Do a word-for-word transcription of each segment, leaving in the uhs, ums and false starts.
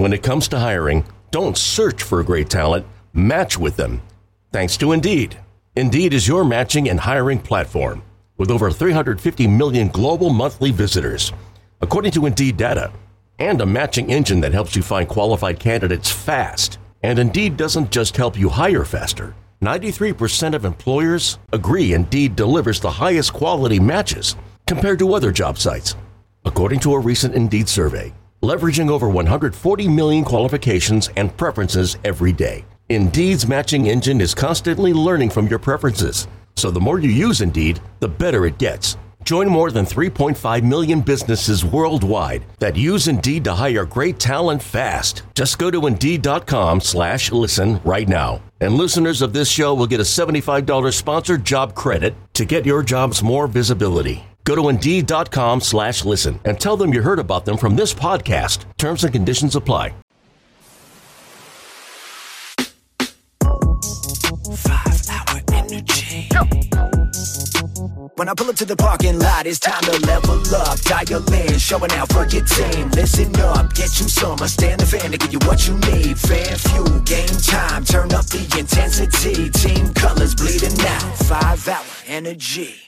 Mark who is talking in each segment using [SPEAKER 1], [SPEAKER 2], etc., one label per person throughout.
[SPEAKER 1] when it comes to hiring, don't search for great talent, match with them. Thanks to Indeed. Indeed is your matching and hiring platform with over three hundred fifty million global monthly visitors, according to Indeed data, and a matching engine that helps you find qualified candidates fast. And Indeed doesn't just help you hire faster. ninety-three percent of employers agree Indeed delivers the highest quality matches compared to other job sites, according to a recent Indeed survey, leveraging over one hundred forty million qualifications and preferences every day. Indeed's matching engine is constantly learning from your preferences, so the more you use Indeed, the better it gets. Join more than three point five million businesses worldwide that use Indeed to hire great talent fast. Just go to Indeed.com slash listen right now. And listeners of this show will get a seventy-five dollars sponsored job credit to get your jobs more visibility. Go to Indeed.com slash listen and tell them you heard about them from this podcast. Terms and conditions apply.
[SPEAKER 2] Five-hour energy. When I pull up to the parking lot, it's time to level up. Dial in, showing out for your team. Listen up, get you some. I stand the fan to give you what you need. Fan fuel, game time, turn up the intensity. Team colors bleeding out. Five-hour energy.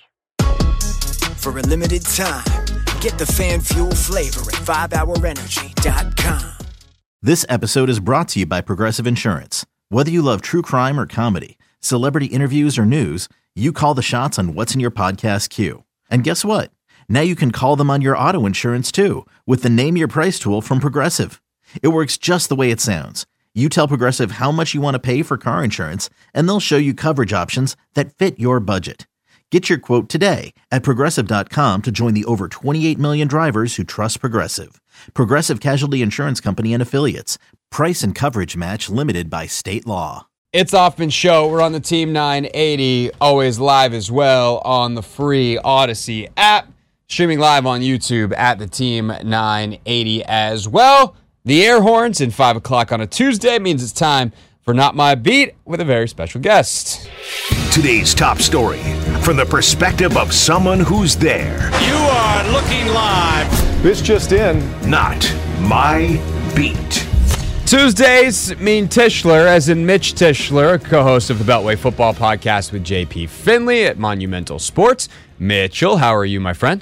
[SPEAKER 2] For a limited time, get the fan fuel flavor at five hour energy dot com.
[SPEAKER 3] This episode is brought to you by Progressive Insurance. Whether you love true crime or comedy, celebrity interviews or news, you call the shots on what's in your podcast queue. And guess what? Now you can call them on your auto insurance too with the Name Your Price tool from Progressive. It works just the way it sounds. You tell Progressive how much you want to pay for car insurance, and they'll show you coverage options that fit your budget. Get your quote today at Progressive dot com to join the over twenty-eight million drivers who trust Progressive. Progressive Casualty Insurance Company and Affiliates. Price and coverage match limited by state law.
[SPEAKER 4] It's Hoffman Show. We're on the Team nine eighty, always live as well on the free Odyssey app. Streaming live on YouTube at the Team nine eighty as well. The air horns in five o'clock on a Tuesday means it's time for Not My Beat with a very special guest.
[SPEAKER 5] Today's top story from the perspective of someone who's there.
[SPEAKER 6] You are looking live.
[SPEAKER 7] This just in.
[SPEAKER 5] Not My Beat.
[SPEAKER 4] Tuesdays mean Tischler, as in Mitch Tischler, co-host of the Beltway Football Podcast with J P Finley at Monumental Sports. Mitchell, how are you, my friend?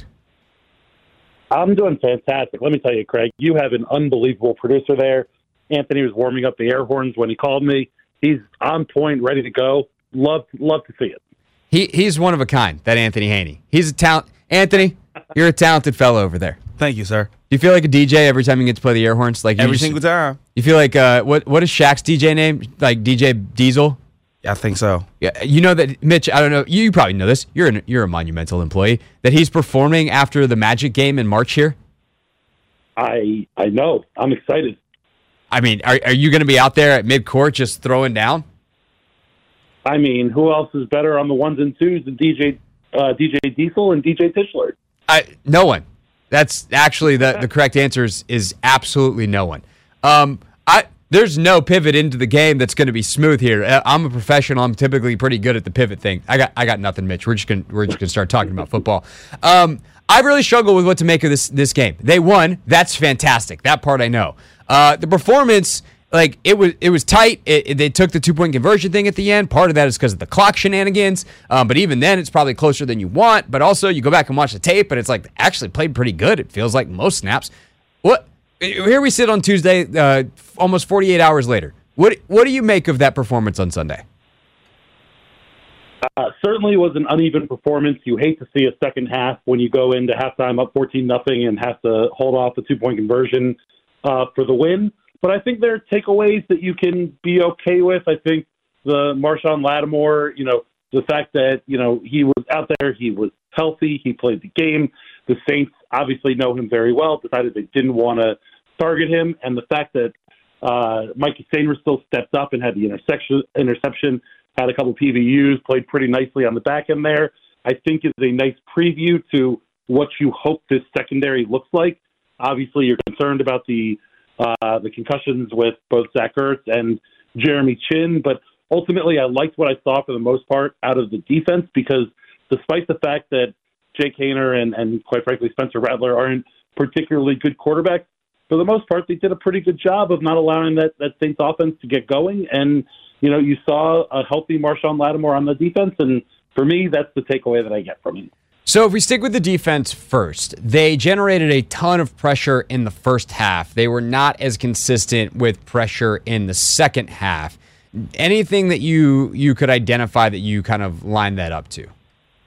[SPEAKER 7] I'm doing fantastic. Let me tell you, Craig, you have an unbelievable producer there. Anthony was warming up the air horns when he called me. He's on point, ready to go. Love, love to see it.
[SPEAKER 4] He he's one of a kind, that Anthony Haney. He's a talent. Anthony, you're a talented fellow over there.
[SPEAKER 8] Thank you, sir.
[SPEAKER 4] Do you feel like a D J every time you get to play the air horns? Like
[SPEAKER 8] Every
[SPEAKER 4] just,
[SPEAKER 8] single time.
[SPEAKER 4] You feel like uh, what what is Shaq's D J name? Like D J Diesel?
[SPEAKER 8] I think so.
[SPEAKER 4] Yeah, you know that Mitch. I don't know. You probably know this. You're an, you're a Monumental employee. That he's performing after the Magic game in March here.
[SPEAKER 7] I I know. I'm excited.
[SPEAKER 4] I mean, are are you going to be out there at midcourt just throwing down?
[SPEAKER 7] I mean, who else is better on the ones and twos than D J uh, D J Diesel and D J Tischler?
[SPEAKER 4] I no one. That's actually the, the correct answer is, is absolutely no one. Um, I there's no pivot into the game that's going to be smooth here. I'm a professional. I'm typically pretty good at the pivot thing. I got I got nothing, Mitch. We're just gonna we're just gonna start talking about football. Um, I really struggle with what to make of this this game. They won. That's fantastic. That part I know. Uh, the performance. Like, it was it was tight. It, it, they took the two-point conversion thing at the end. Part of that is because of the clock shenanigans. Um, but even then, it's probably closer than you want. But also, you go back and watch the tape, and it's like, actually played pretty good. It feels like most snaps. What? Here we sit on Tuesday, uh, almost forty-eight hours later. What What do you make of that performance on Sunday?
[SPEAKER 7] Uh, certainly was an uneven performance. You hate to see a second half when you go into halftime up fourteen nothing and have to hold off the two-point conversion uh, for the win. But I think there are takeaways that you can be okay with. I think the Marshawn Lattimore, you know, the fact that, you know, he was out there, he was healthy, he played the game. The Saints obviously know him very well, decided they didn't want to target him. And the fact that uh, Mikey Sainristil still stepped up and had the intersection, interception, had a couple P V Us, played pretty nicely on the back end there, I think is a nice preview to what you hope this secondary looks like. Obviously, you're concerned about the Uh, the concussions with both Zach Ertz and Jeremy Chin. But ultimately, I liked what I saw for the most part out of the defense because despite the fact that Jake Haener and, and quite frankly Spencer Rattler aren't particularly good quarterbacks, for the most part, they did a pretty good job of not allowing that, that Saints offense to get going. And, you know, you saw a healthy Marshawn Lattimore on the defense. And for me, that's the takeaway that I get from it.
[SPEAKER 4] So if we stick with the defense first, they generated a ton of pressure in the first half. They were not as consistent with pressure in the second half. Anything that you you could identify that you kind of lined that up to?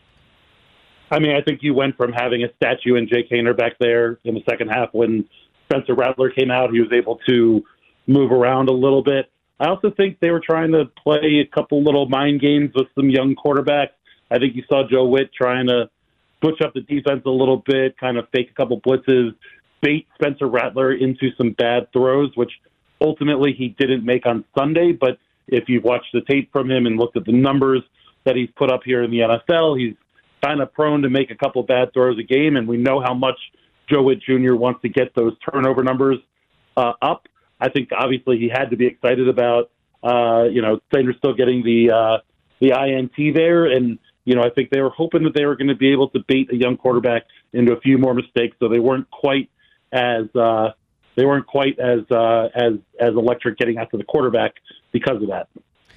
[SPEAKER 7] I mean, I think you went from having a statue in Jake Haener back there in the second half when Spencer Rattler came out. He was able to move around a little bit. I also think they were trying to play a couple little mind games with some young quarterbacks. I think you saw Joe Witt trying to switch up the defense a little bit, kind of fake a couple blitzes, bait Spencer Rattler into some bad throws, which ultimately he didn't make on Sunday. But if you've watched the tape from him and looked at the numbers that he's put up here in the N F L, he's kind of prone to make a couple bad throws a game, and we know how much Joe Witt Junior wants to get those turnover numbers uh, up. I think obviously he had to be excited about, uh, you know, Sanders still getting the uh, the I N T there, and you know I think they were hoping that they were going to be able to bait a young quarterback into a few more mistakes, so they weren't quite as uh, they weren't quite as uh, as as electric getting after the quarterback because of that.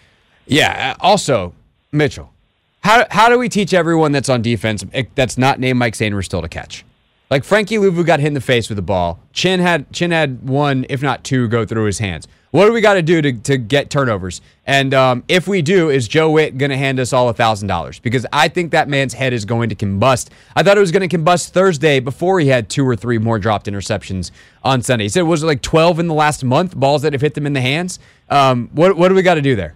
[SPEAKER 4] Yeah. Also, Mitchell. How how do we teach everyone that's on defense that's not named Mike Sainristil still to catch? Like Frankie Louvu got hit in the face with the ball. Chin had Chin had one, if not two, go through his hands. What do we got to do to to get turnovers? And um, if we do, is Joe Witt going to hand us all one thousand dollars? Because I think that man's head is going to combust. I thought it was going to combust Thursday before he had two or three more dropped interceptions on Sunday. He said, was it like twelve in the last month, balls that have hit them in the hands? Um, what what do we got to do there?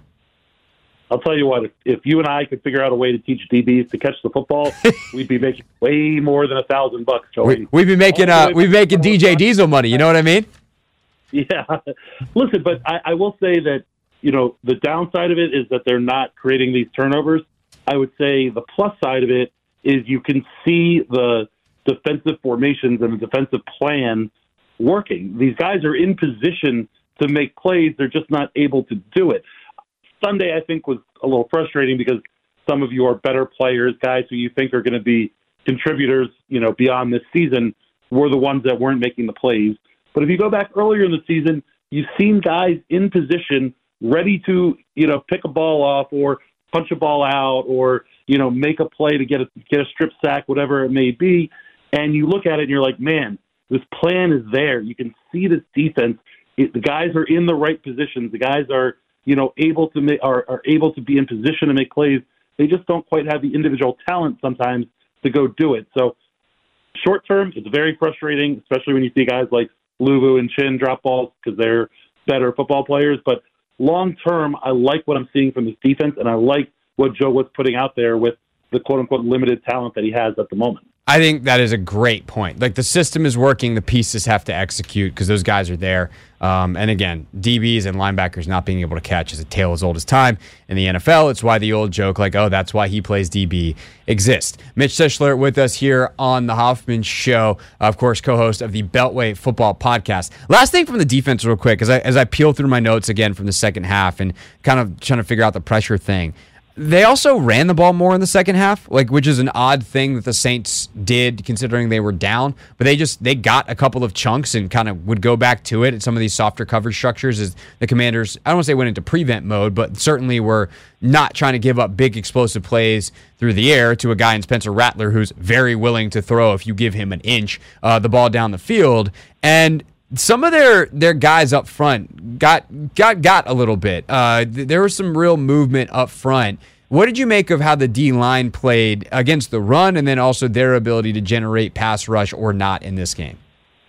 [SPEAKER 7] I'll tell you what, if, if you and I could figure out a way to teach D Bs to catch the football, we'd be making way more than a thousand bucks, Joey.
[SPEAKER 4] We, we'd be making uh, we'd be making D J Diesel money. You know what I mean?
[SPEAKER 7] Yeah. Listen, but I, I will say that, you know, the downside of it is that they're not creating these turnovers. I would say the plus side of it is you can see the defensive formations and the defensive plan working. These guys are in position to make plays. They're just not able to do it. Sunday, I think, was a little frustrating because some of your better players, guys who you think are going to be contributors, you know, beyond this season, were the ones that weren't making the plays. But if you go back earlier in the season, you've seen guys in position, ready to, you know, pick a ball off or punch a ball out or, you know, make a play to get a get a strip sack, whatever it may be. And you look at it and you're like, man, this plan is there. You can see this defense. It, the guys are in the right positions. The guys are, you know, able to make, are, are able to be in position to make plays. They just don't quite have the individual talent sometimes to go do it. So short term, it's very frustrating, especially when you see guys like Louvu and Chin drop balls because they're better football players. But long term, I like what I'm seeing from this defense, and I like what Joe was putting out there with the quote-unquote limited talent that he has at the moment.
[SPEAKER 4] I think that is a great point. Like, the system is working, the pieces have to execute because those guys are there. Um, and again, D Bs and linebackers not being able to catch is a tale as old as time in the N F L. It's why the old joke, like, oh, that's why he plays D B, exists. Mitch Tischler with us here on the Hoffman Show, of course, co-host of the Beltway Football Podcast. Last thing from the defense real quick, as I, as I peel through my notes again from the second half and kind of trying to figure out the pressure thing. They also ran the ball more in the second half, like, which is an odd thing that the Saints did considering they were down. But they just they got a couple of chunks and kind of would go back to it at some of these softer coverage structures as the Commanders, I don't want to say went into prevent mode, but certainly were not trying to give up big explosive plays through the air to a guy in Spencer Rattler who's very willing to throw, if you give him an inch, uh, the ball down the field. And some of their their guys up front got got got a little bit. Uh, th- there was some real movement up front. What did you make of how the D-line played against the run and then also their ability to generate pass rush or not in this game?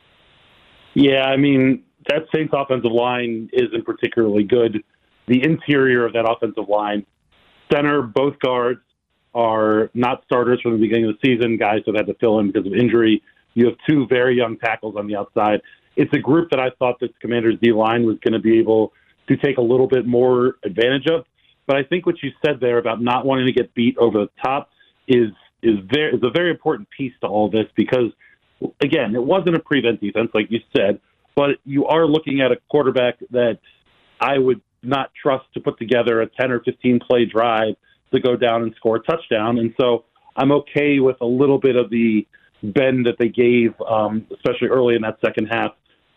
[SPEAKER 7] Yeah, I mean, that Saints offensive line isn't particularly good. The interior of that offensive line, center, both guards, are not starters from the beginning of the season, guys that had to fill in because of injury. You have two very young tackles on the outside. It's a group that I thought this Commanders D-line was going to be able to take a little bit more advantage of. But I think what you said there about not wanting to get beat over the top is is very is a very important piece to all this because, again, it wasn't a prevent defense, like you said, but you are looking at a quarterback that I would not trust to put together a ten or fifteen play drive to go down and score a touchdown. And so I'm okay with a little bit of the bend that they gave, um, especially early in that second half,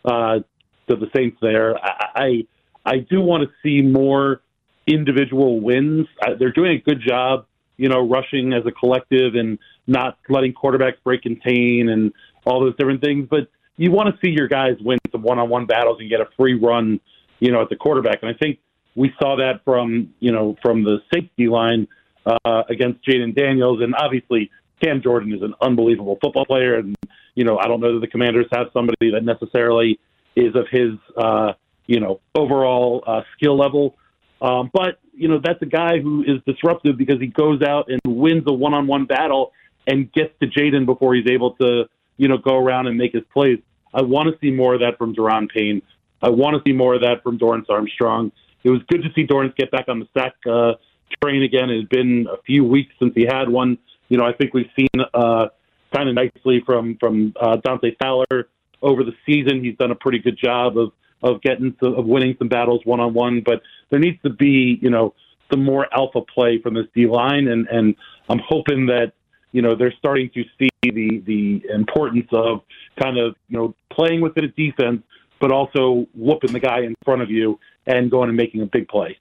[SPEAKER 7] uh, to the Saints there. I I, I do want to see more individual wins. Uh, they're doing a good job, you know, rushing as a collective and not letting quarterbacks break contain and all those different things. But you want to see your guys win some one-on-one battles and get a free run, you know, at the quarterback. And I think we saw that from, you know, from the safety line uh, against Jayden Daniels. And obviously Cam Jordan is an unbelievable football player. And, you know, I don't know that the Commanders have somebody that necessarily is of his, uh, you know, overall uh, skill level. Um, but, you know, that's a guy who is disruptive because he goes out and wins a one-on-one battle and gets to Jayden before he's able to, you know, go around and make his plays. I want to see more of that from Daron Payne. I want to see more of that from Dorrance Armstrong. It was good to see Dorrance get back on the sack uh, train again. It had been a few weeks since he had one. You know, I think we've seen uh, kind of nicely from, from uh, Dante Fowler over the season. He's done a pretty good job of of getting to, of winning some battles one-on-one, but there needs to be, you know, some more alpha play from this D-line, and, and I'm hoping that, you know, they're starting to see the, the importance of kind of, you know, playing within a defense, but also whooping the guy in front of you and going and making a big play.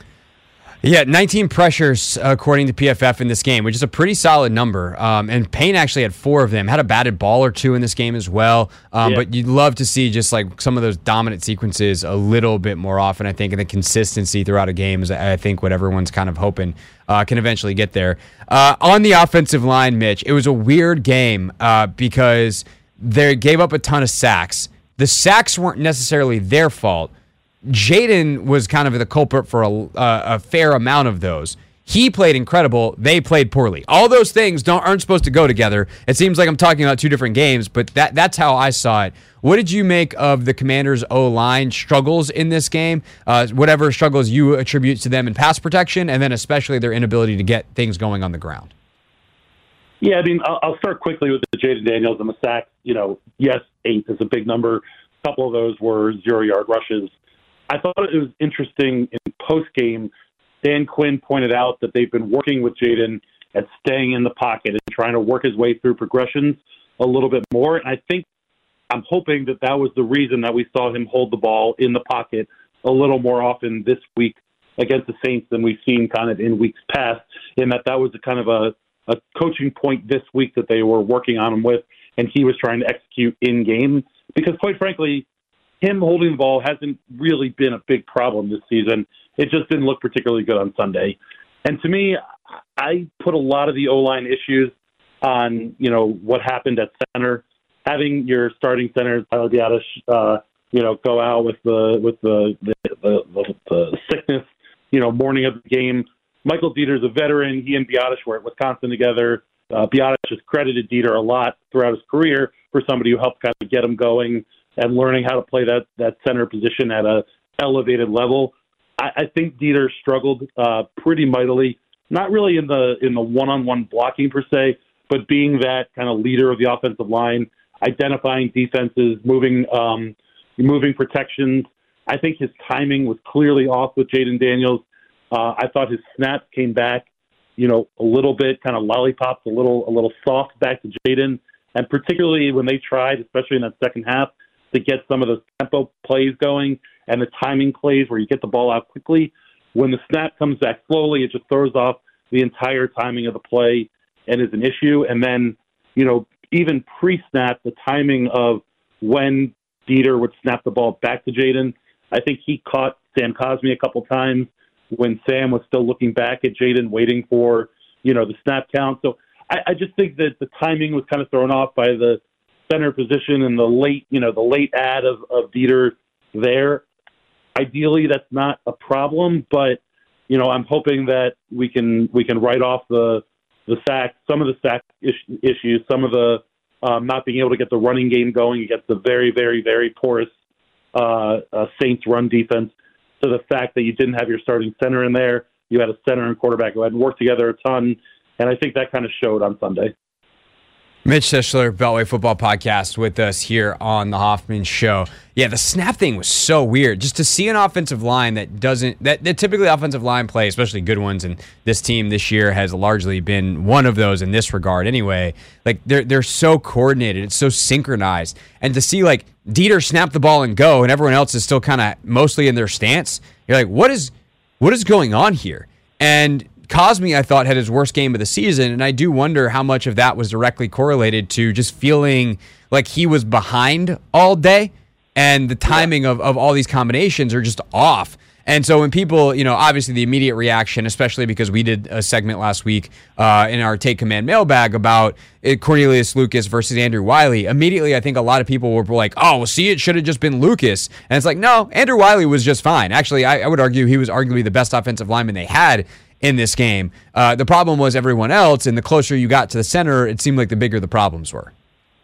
[SPEAKER 4] Yeah, nineteen pressures according to P F F in this game, which is a pretty solid number. Um, and Payne actually had four of them. Had a batted ball or two in this game as well. Um, yeah. But you'd love to see just like some of those dominant sequences a little bit more often, I think, and the consistency throughout a game is, I think, what everyone's kind of hoping uh, can eventually get there. Uh, on the offensive line, Mitch, it was a weird game uh, because they gave up a ton of sacks. The sacks weren't necessarily their fault. Jayden was kind of the culprit for a, uh, a fair amount of those. He played incredible. They played poorly. All those things don't aren't supposed to go together. It seems like I'm talking about two different games, but that that's how I saw it. What did you make of the Commanders' O-line struggles in this game? Uh, whatever struggles you attribute to them in pass protection, and then especially their inability to get things going on the ground.
[SPEAKER 7] Yeah, I mean, I'll, I'll start quickly with the Jayden Daniels and the sacks. You know, yes, eight is a big number. A couple of those were zero-yard rushes. I thought it was interesting in post-game, Dan Quinn pointed out that they've been working with Jayden at staying in the pocket and trying to work his way through progressions a little bit more. And I think I'm hoping that that was the reason that we saw him hold the ball in the pocket a little more often this week against the Saints than we've seen kind of in weeks past, in that that was a kind of a, a coaching point this week that they were working on him with, and he was trying to execute in-game. Because quite frankly, him holding the ball hasn't really been a big problem this season. It just didn't look particularly good on Sunday. And to me, I put a lot of the O-line issues on, you know, what happened at center. Having your starting center, Tyler Biadasz, uh, you know, go out with the with the the, the, the the sickness, you know, morning of the game. Michael Dieter's a veteran. He and Biadasz were at Wisconsin together. Uh, Biadasz has credited Dieter a lot throughout his career for somebody who helped kind of get him going and learning how to play that, that center position at a elevated level. I, I think Dieter struggled uh, pretty mightily, not really in the in the one-on-one blocking per se, but being that kind of leader of the offensive line, identifying defenses, moving um, moving protections. I think his timing was clearly off with Jayden Daniels. Uh, I thought his snaps came back, you know, a little bit, kind of lollipops, a little a little soft back to Jayden, and particularly when they tried, especially in that second half, to get some of those tempo plays going and the timing plays where you get the ball out quickly. When the snap comes back slowly, it just throws off the entire timing of the play and is an issue. And then, you know, even pre-snap, the timing of when Dieter would snap the ball back to Jayden, I think he caught Sam Cosmi a couple times when Sam was still looking back at Jayden, waiting for, you know, the snap count. So I, I just think that the timing was kind of thrown off by the center position and the late, you know, the late ad of, of Dieter there. Ideally, that's not a problem, but, you know, I'm hoping that we can we can write off the the sack, some of the sack is- issues, some of the um, not being able to get the running game going against the very, very, very porous uh, uh, Saints run defense, to the fact that you didn't have your starting center in there. You had a center and quarterback who hadn't worked together a ton, and I think that kind of showed on Sunday.
[SPEAKER 4] Mitch Tischler, Beltway Football Podcast, with us here on the Hoffman Show. Yeah, the snap thing was so weird. Just to see an offensive line that doesn't, that, that typically offensive line play, especially good ones, and this team this year has largely been one of those in this regard anyway. Like, they're they're so coordinated, it's so synchronized. And to see, like, Dieter snap the ball and go, and everyone else is still kind of mostly in their stance, you're like, what is what is going on here? And Cosmi, I thought, had his worst game of the season, and I do wonder how much of that was directly correlated to just feeling like he was behind all day, and the timing of, of all these combinations are just off. And so when people, you know, obviously the immediate reaction, especially because we did a segment last week uh, in our Take Command mailbag about it, Cornelius Lucas versus Andrew Wiley, immediately I think a lot of people were like, oh, well, see, it should have just been Lucas. And it's like, no, Andrew Wiley was just fine. Actually, I, I would argue he was arguably the best offensive lineman they had in this game. Uh, the problem was everyone else, and the closer you got to the center, it seemed like the bigger the problems were.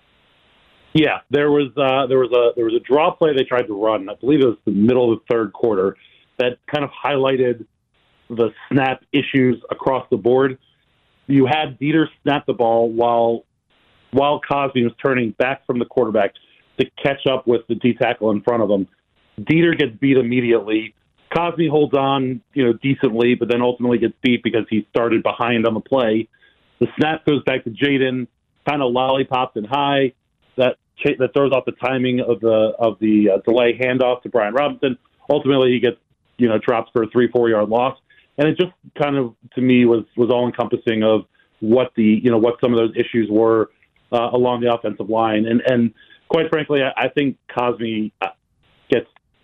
[SPEAKER 7] Yeah, there was uh, there was a there was a draw play they tried to run. I believe it was the middle of the third quarter that kind of highlighted the snap issues across the board. You had Dieter snap the ball while while Cosmi was turning back from the quarterback to catch up with the D tackle in front of him. Dieter gets beat immediately. Cosmi holds on, you know, decently, but then ultimately gets beat because he started behind on the play. The snap goes back to Jaden, kind of lollipops and high. That that throws off the timing of the of the uh, delay handoff to Brian Robinson. Ultimately, he gets, you know, drops for a three four yard loss, and it just kind of to me was was all encompassing of what the you know what some of those issues were uh, along the offensive line, and and quite frankly, I, I think Cosmi gets.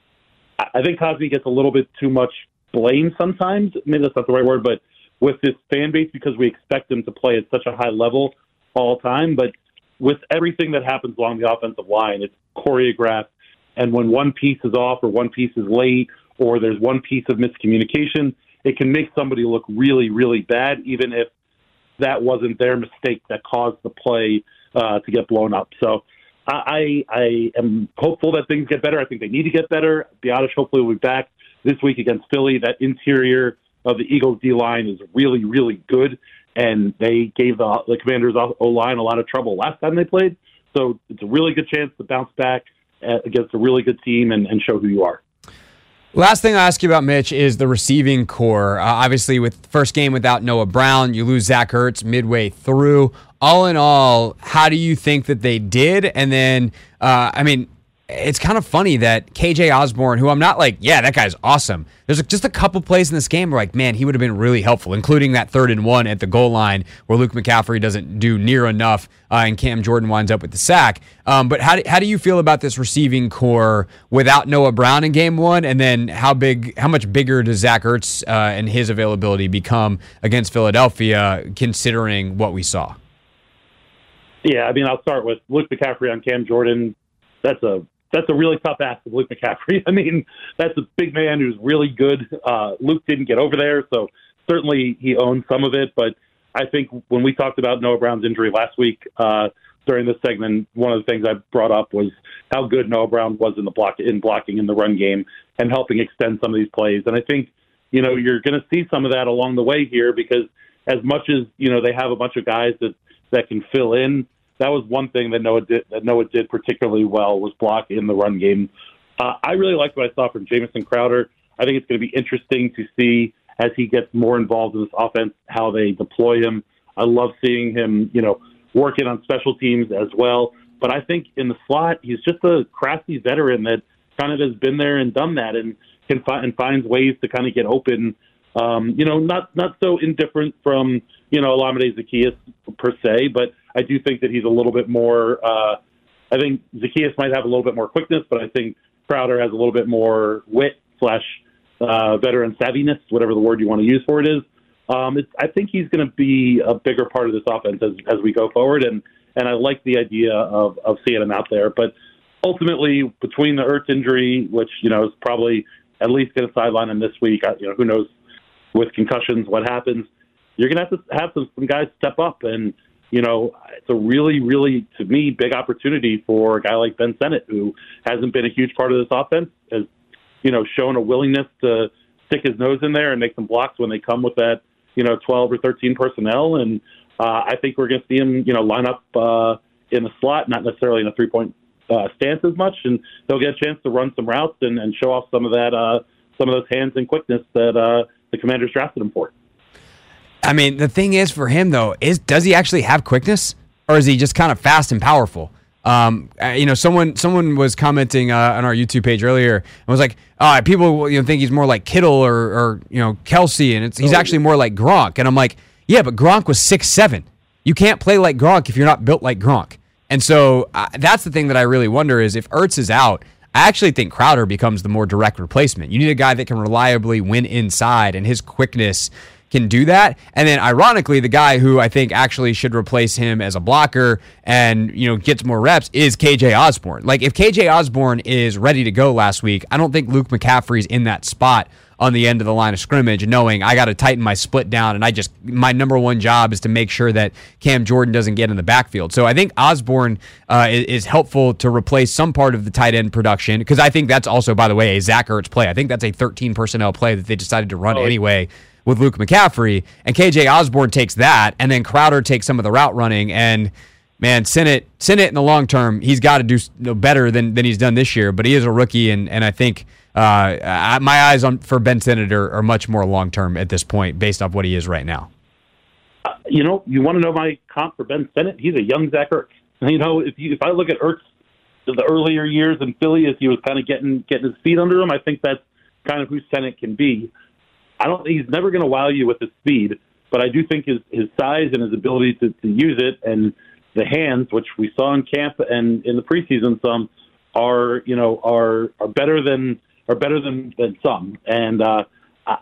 [SPEAKER 7] I think Cosmi gets a little bit too much blame sometimes. Maybe that's not the right word, but with this fan base, because we expect him to play at such a high level all the time. But with everything that happens along the offensive line, it's choreographed. And when one piece is off or one piece is late or there's one piece of miscommunication, it can make somebody look really, really bad, even if that wasn't their mistake that caused the play uh, to get blown up. So I, I am hopeful that things get better. I think they need to get better. Biotish hopefully will be back this week against Philly. That interior of the Eagles D-line is really, really good, and they gave the, the Commanders O-line a lot of trouble last time they played. So it's a really good chance to bounce back against a really good team and, and show who you are.
[SPEAKER 4] Last thing I ask you about, Mitch, is the receiving core. Uh, obviously, with first game without Noah Brown, you lose Zach Ertz midway through. All in all, how do you think that they did? And then, uh, I mean, it's kind of funny that K J Osborne, who I'm not like, yeah, that guy's awesome. There's just a couple plays in this game where, like, man, he would have been really helpful, including that third and one at the goal line where Luke McCaffrey doesn't do near enough uh, and Cam Jordan winds up with the sack. Um, but how do, how do you feel about this receiving core without Noah Brown in game one? And then how big, how much bigger does Zach Ertz uh, and his availability become against Philadelphia, considering what we saw?
[SPEAKER 7] Yeah, I mean, I'll start with Luke McCaffrey on Cam Jordan. That's a that's a really tough ask of Luke McCaffrey. I mean, that's a big man who's really good. Uh, Luke didn't get over there, so certainly he owns some of it. But I think when we talked about Noah Brown's injury last week uh, during this segment, one of the things I brought up was how good Noah Brown was in the block in blocking in the run game and helping extend some of these plays. And I think, you know, you're going to see some of that along the way here because as much as, you know, they have a bunch of guys that, that can fill in, that was one thing that Noah did that Noah did particularly well was block in the run game. Uh, I really liked what I saw from Jamison Crowder. I think it's going to be interesting to see as he gets more involved in this offense how they deploy him. I love seeing him, you know, working on special teams as well. But I think in the slot, he's just a crafty veteran that kind of has been there and done that and can find and finds ways to kind of get open. Um, you know, not not so indifferent from, you know, Olamide Zaccheaus per se, but I do think that he's a little bit more, uh, I think Zaccheaus might have a little bit more quickness, but I think Crowder has a little bit more wit slash uh, veteran savviness, whatever the word you want to use for it is. Um, it's, I think he's going to be a bigger part of this offense as, as we go forward, and, and I like the idea of, of seeing him out there. But ultimately, between the Ertz injury, which, you know, is probably at least going to sideline him this week, you know, who knows with concussions what happens, you're going to have to have some, some guys step up. And, you know, it's a really, really, to me, big opportunity for a guy like Ben Sinnott, who hasn't been a huge part of this offense, has, you know, shown a willingness to stick his nose in there and make some blocks when they come with that, you know, twelve or thirteen personnel, and uh, I think we're going to see him, you know, line up uh, in the slot, not necessarily in a three-point uh, stance as much, and they'll get a chance to run some routes and, and show off some of that, uh, some of those hands and quickness that uh, the Commanders drafted him for.
[SPEAKER 4] I mean, the thing is for him, though, is does he actually have quickness, or is he just kind of fast and powerful? Um, uh, you know, someone someone was commenting uh, on our YouTube page earlier and was like, oh, people you know think he's more like Kittle or, or you know Kelsey, and it's, he's actually more like Gronk. And I'm like, yeah, but Gronk was six seven. You can't play like Gronk if you're not built like Gronk. And so uh, that's the thing that I really wonder is if Ertz is out, I actually think Crowder becomes the more direct replacement. You need a guy that can reliably win inside, and his quickness can do that. And then ironically, the guy who I think actually should replace him as a blocker and, you know, gets more reps is K J Osborne. Like if K J Osborne is ready to go last week, I don't think Luke McCaffrey's in that spot on the end of the line of scrimmage, knowing I got to tighten my split down, and I just my number one job is to make sure that Cam Jordan doesn't get in the backfield. So I think Osborne uh, is, is helpful to replace some part of the tight end production, because I think that's also, by the way, a Zach Ertz play. I think that's a thirteen personnel play that they decided to run oh, anyway with Luke McCaffrey, and K J Osborne takes that, and then Crowder takes some of the route running, and man, Sinnott, Sinnott in the long term, he's got to do better than, than he's done this year, but he is a rookie, and, and I think uh, my eyes on for Ben Sinnott are, are much more long term at this point based off what he is right now.
[SPEAKER 7] Uh, you know, you want to know my comp for Ben Sinnott? He's a young Zach Ertz. You know, if you, if I look at Ertz the earlier years in Philly as he was kind of getting getting his feet under him, I think that's kind of who Sinnott can be. I don't. He's never going to wow you with his speed, but I do think his, his size and his ability to, to use it and the hands, which we saw in camp and in the preseason, some are you know are are better than are better than, than some. And uh, I,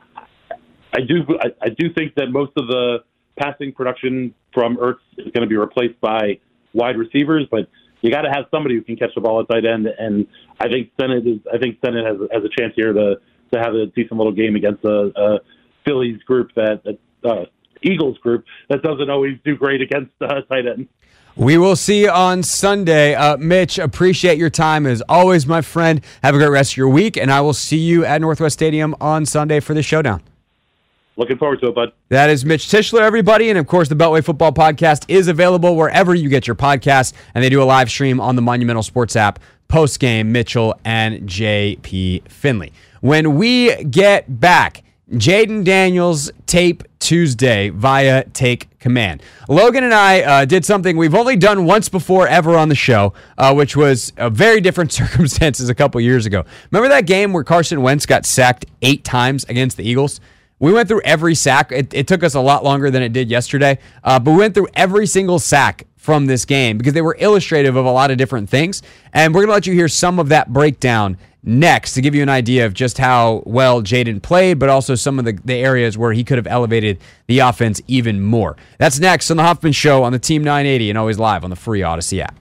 [SPEAKER 7] I do I, I do think that most of the passing production from Ertz is going to be replaced by wide receivers, but you got to have somebody who can catch the ball at tight end. And I think Sinnott is I think Sinnott has has a chance here to. to have a decent little game against a, a Phillies group that, uh, Eagles group that doesn't always do great against uh, tight end.
[SPEAKER 4] We will see you on Sunday. Uh, Mitch, appreciate your time as always, my friend. Have a great rest of your week, and I will see you at Northwest Stadium on Sunday for the showdown.
[SPEAKER 7] Looking forward to it, bud.
[SPEAKER 4] That is Mitch Tischler, everybody. And, of course, the Beltway Football Podcast is available wherever you get your podcasts, and they do a live stream on the Monumental Sports app post-game, Mitchell and J P Finley. When we get back, Jayden Daniels Tape Tuesday via Take Command. Logan and I uh, did something we've only done once before ever on the show, uh, which was a very different circumstances a couple years ago. Remember that game where Carson Wentz got sacked eight times against the Eagles? We went through every sack. It, it took us a lot longer than it did yesterday, uh, but we went through every single sack from this game because they were illustrative of a lot of different things. And we're going to let you hear some of that breakdown next to give you an idea of just how well Jayden played, but also some of the, the areas where he could have elevated the offense even more. That's next on The Huffman Show on the Team nine eighty and always live on the free Odyssey app.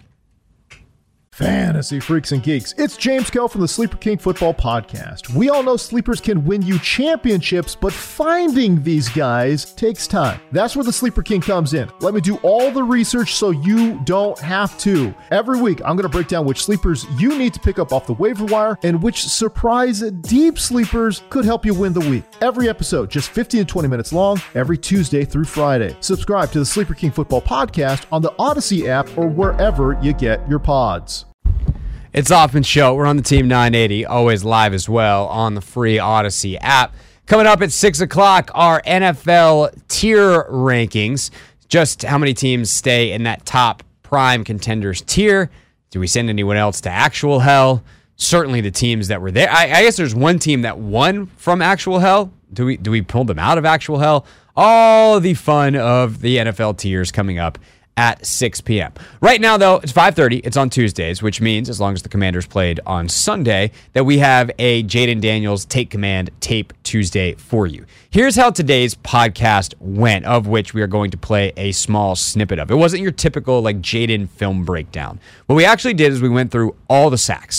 [SPEAKER 8] Fantasy freaks and geeks, it's James Kell from the Sleeper King Football Podcast. We all know sleepers can win you championships, but finding these guys takes time. That's where the Sleeper King comes in. Let me do all the research so you don't have to. Every week, I'm going to break down which sleepers you need to pick up off the waiver wire and which surprise deep sleepers could help you win the week. Every episode, just fifteen to twenty minutes long, every Tuesday through Friday. Subscribe to the Sleeper King Football Podcast on the Odyssey app or wherever you get your pods.
[SPEAKER 4] It's Hoffman Show. We're on the Team nine eighty, always live as well on the free Odyssey app. Coming up at six o'clock, our N F L tier rankings. Just how many teams stay in that top prime contenders tier. Do we send anyone else to actual hell? Certainly the teams that were there. I, I guess there's one team that won from actual hell. Do we, do we pull them out of actual hell? All the fun of the N F L tiers coming up at six p.m. Right now, though, it's five thirty. It's on Tuesdays, which means, as long as the Commanders played on Sunday, that we have a Jayden Daniels Take Command Tape Tuesday for you. Here's how today's podcast went, of which we are going to play a small snippet of. It wasn't your typical, like, Jayden film breakdown. What we actually did is we went through all the sacks.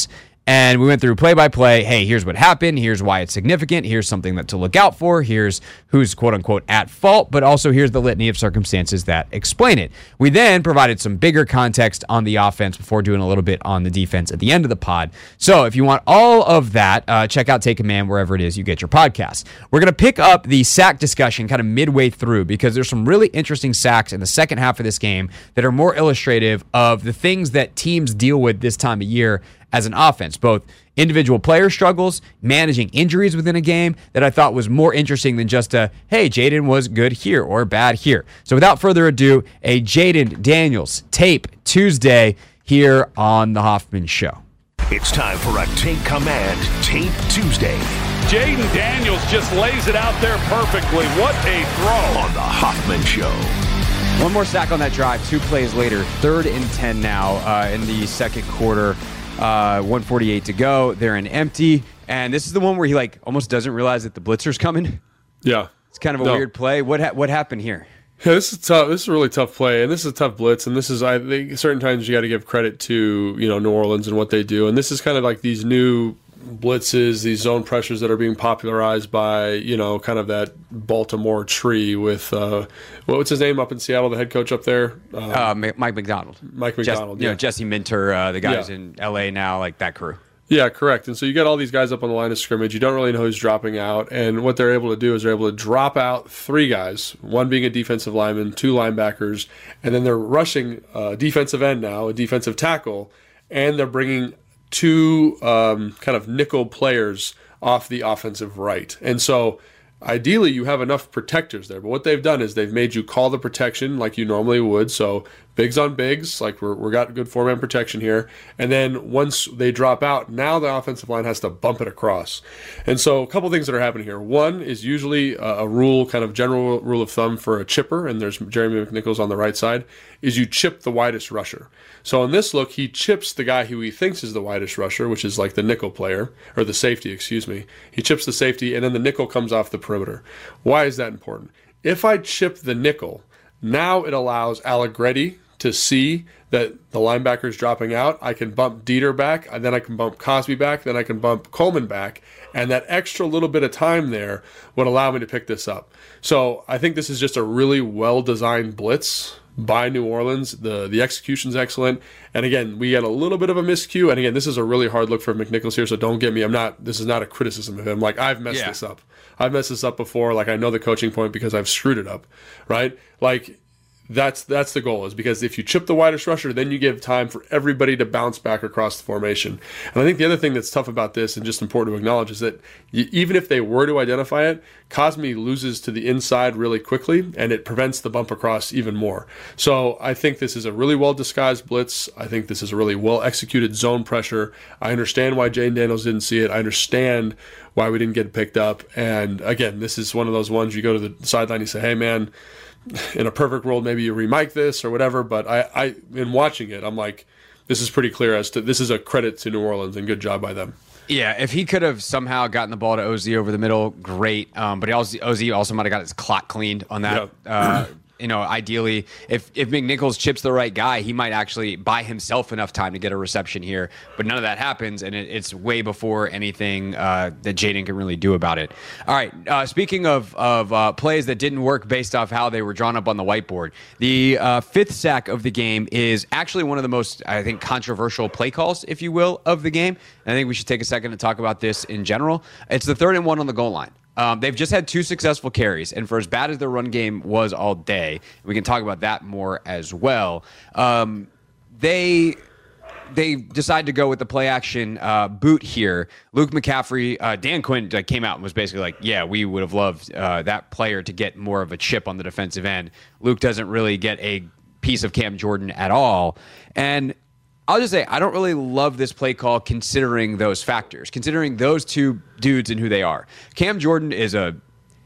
[SPEAKER 4] And we went through play-by-play. Hey, here's what happened. Here's why it's significant. Here's something that to look out for. Here's who's quote-unquote at fault. But also here's the litany of circumstances that explain it. We then provided some bigger context on the offense before doing a little bit on the defense at the end of the pod. So if you want all of that, uh, check out Take Command wherever it is you get your podcasts. We're going to pick up the sack discussion kind of midway through because there's some really interesting sacks in the second half of this game that are more illustrative of the things that teams deal with this time of year as an offense, both individual player struggles, managing injuries within a game that I thought was more interesting than just a, hey, Jayden was good here or bad here. So without further ado, a Jayden Daniels Tape Tuesday here on The Hoffman Show.
[SPEAKER 5] It's time for a Take Command Tape Tuesday.
[SPEAKER 6] Jayden Daniels just lays it out there perfectly. What a throw.
[SPEAKER 5] On The Hoffman Show.
[SPEAKER 4] One more sack on that drive, two plays later, third and ten now uh, in the second quarter. Uh, one forty-eight to go. They're in empty. And this is the one where he like almost doesn't realize that the blitzer's coming.
[SPEAKER 9] Yeah.
[SPEAKER 4] It's kind of a
[SPEAKER 9] no.
[SPEAKER 4] weird play. What ha- what happened here?
[SPEAKER 9] Yeah, this is tough. This is a really tough play, and this is a tough blitz. And this is, I think, certain times you got to give credit to you know New Orleans and what they do. And this is kind of like these new blitzes, these zone pressures that are being popularized by you know kind of that Baltimore tree with uh, what was his name up in Seattle, the head coach up there,
[SPEAKER 4] uh, uh, Mike McDonald.
[SPEAKER 9] Mike McDonald,
[SPEAKER 4] Jess,
[SPEAKER 9] yeah.
[SPEAKER 4] You know Jesse Minter, uh, the guy who's
[SPEAKER 9] yeah.
[SPEAKER 4] in L A now, like that crew.
[SPEAKER 9] Yeah, correct. And so you got all these guys up on the line of scrimmage. You don't really know who's dropping out. And what they're able to do is they're able to drop out three guys, one being a defensive lineman, two linebackers, and then they're rushing a defensive end now, a defensive tackle, and they're bringing two um, kind of nickel players off the offensive right. And so ideally you have enough protectors there. But what they've done is they've made you call the protection like you normally would. So bigs on bigs, like we're we got good four-man protection here. And then once they drop out, now the offensive line has to bump it across. And so a couple things that are happening here. One is usually a, a rule, kind of general rule of thumb for a chipper, and there's Jeremy McNichols on the right side, is you chip the widest rusher. So on this look, he chips the guy who he thinks is the widest rusher, which is like the nickel player, or the safety, excuse me. He chips the safety, and then the nickel comes off the perimeter. Why is that important? If I chip the nickel, now it allows Allegretti to see that the linebacker is dropping out. I can bump Dieter back, and then I can bump Cosby back, then I can bump Coleman back, and that extra little bit of time there would allow me to pick this up. So I think this is just a really well-designed blitz by New Orleans. The the execution's excellent. And again, we had a little bit of a miscue. And again, this is a really hard look for McNichols here, so don't get me. I'm not, this is not a criticism of him. Like, I've messed
[SPEAKER 4] yeah.
[SPEAKER 9] this up. I've messed this up before. Like, I know the coaching point because I've screwed it up, right? Like, That's that's the goal, is because if you chip the widest rusher, then you give time for everybody to bounce back across the formation. And I think the other thing that's tough about this and just important to acknowledge is that you, even if they were to identify it, Cosme loses to the inside really quickly, and it prevents the bump across even more. So I think this is a really well-disguised blitz. I think this is a really well-executed zone pressure. I understand why Jayden Daniels didn't see it. I understand why we didn't get picked up. And again, this is one of those ones you go to the sideline, you say, hey, man, in a perfect world, maybe you remake this or whatever, but I, I, in watching it, I'm like, this is pretty clear as to this is a credit to New Orleans and good job by them.
[SPEAKER 4] Yeah, if he could have somehow gotten the ball to O Z over the middle, great. Um, but he also, O Z also might have got his clock cleaned on that.
[SPEAKER 9] Yeah.
[SPEAKER 4] Uh, you know, ideally, if if McNichols chips the right guy, he might actually buy himself enough time to get a reception here. But none of that happens, and it, it's way before anything uh, that Jayden can really do about it. All right, uh, speaking of, of uh, plays that didn't work based off how they were drawn up on the whiteboard, the uh, fifth sack of the game is actually one of the most, I think, controversial play calls, if you will, of the game. And I think we should take a second to talk about this in general. It's the third and one on the goal line. Um, they've just had two successful carries, and for as bad as their run game was all day, we can talk about that more as well. Um, they they decide to go with the play action uh, boot here. Luke McCaffrey, uh, Dan Quinn uh, came out and was basically like, yeah, we would have loved uh, that player to get more of a chip on the defensive end. Luke doesn't really get a piece of Cam Jordan at all. And I'll just say, I don't really love this play call considering those factors, considering those two dudes and who they are. Cam Jordan is a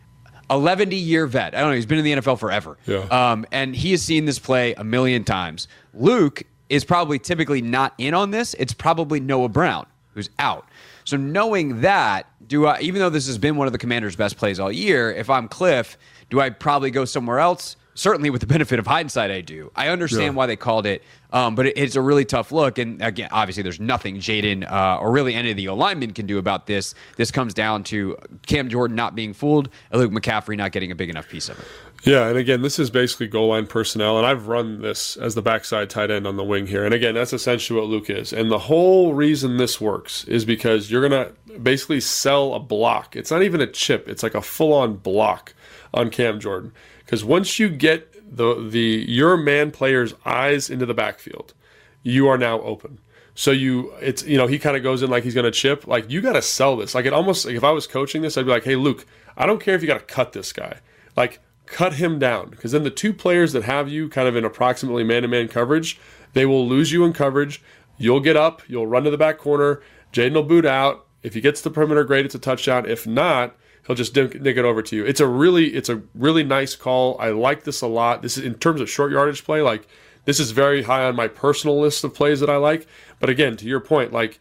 [SPEAKER 4] eleven-year vet. I don't know. He's been in the N F L forever.
[SPEAKER 9] Yeah.
[SPEAKER 4] Um, and he has seen this play a million times. Luke is probably typically not in on this. It's probably Noah Brown, who's out. So knowing that, do I, even though this has been one of the Commanders' best plays all year, if I'm Cliff, do I probably go somewhere else? certainly with the benefit of hindsight, I do. I understand yeah. why they called it, um, but it, it's a really tough look. And again, obviously, there's nothing Jaden uh, or really any of the linemen can do about this. This comes down to Cam Jordan not being fooled and Luke McCaffrey not getting a big enough piece of it.
[SPEAKER 9] Yeah, and again, this is basically goal line personnel, and I've run this as the backside tight end on the wing here. And again, that's essentially what Luke is. And the whole reason this works is because you're going to basically sell a block. It's not even a chip. It's like a full-on block on Cam Jordan. Because once you get the the your man player's eyes into the backfield, you are now open. So you, it's you know, he kind of goes in like he's going to chip. Like, you got to sell this. Like, it almost, like if I was coaching this, I'd be like, hey, Luke, I don't care if you got to cut this guy. Like, cut him down, because then the two players that have you kind of in approximately man-to-man coverage, they will lose you in coverage. You'll get up, you'll run to the back corner, Jaden will boot out. If he gets the perimeter, great, it's a touchdown. If not, he'll just dink, nick it over to you. It's a really, it's a really nice call. I like this a lot. This is in terms of short yardage play. Like, this is very high on my personal list of plays that I like. But again, to your point, like,